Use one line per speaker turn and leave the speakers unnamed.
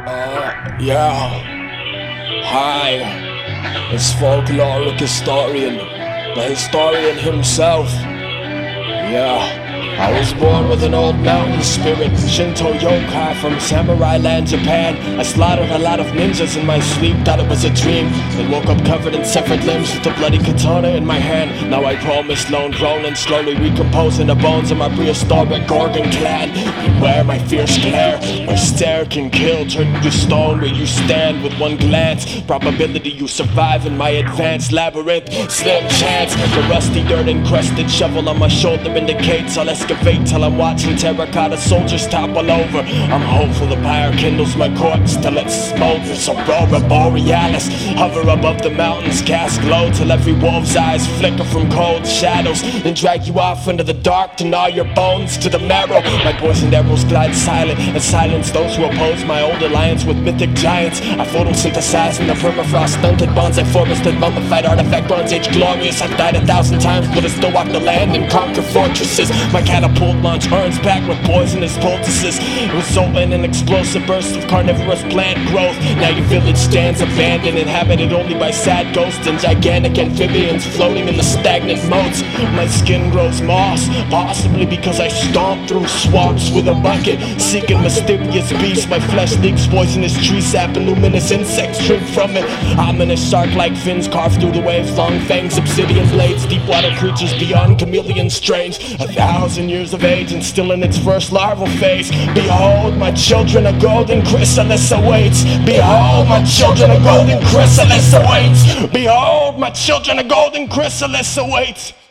Yeah. Hi. It's folkloric historian, the historian himself. Yeah. I was born with an old mountain spirit, Shinto yokai from samurai land, Japan. I slaughtered a lot of ninjas in my sleep, thought it was a dream. Then woke up covered in severed limbs with a bloody katana in my hand. Now I promise lone grown and slowly recomposing the bones of my prehistoric Gorgon clan. Beware my fierce glare, my stare can kill, turn you to stone where you stand with one glance. Probability you survive in my advanced labyrinth, slim chance. The rusty dirt encrusted shovel on my shoulder indicates I'll excavate till I'm watching terracotta soldiers topple over. I'm hopeful the pyre kindles my corpse till it smolders. Aurora borealis, hover above the mountains, cast glow till every wolf's eyes flicker from cold shadows, then drag you off into the dark to gnaw your bones to the marrow. My poisoned arrows glide silent and silence those who oppose my old alliance with mythic giants. I photosynthesize in the permafrost stunted bonsai forested mummified artifact bronze age glorious. I've died 1,000 times but I still walk the land and conquer fortresses. My catapult launch urns back with poisonous poultices, resulting in explosive bursts of carnivorous plant growth. Now your village stands abandoned, inhabited only by sad ghosts and gigantic amphibians floating in the stagnant moats. My skin grows moss, possibly because I stomp through swamps with a bucket, seeking mysterious beasts. My flesh leaks poisonous tree sap and luminous insects drink from it. Ominous shark-like fins carved through the waves, long fangs, obsidian blades, deep water creatures beyond chameleon strange. 1,000 years of age and still in its first larval phase. Behold, my children, a golden chrysalis awaits. Behold, my children, a golden chrysalis awaits. Behold, my children, a golden chrysalis awaits.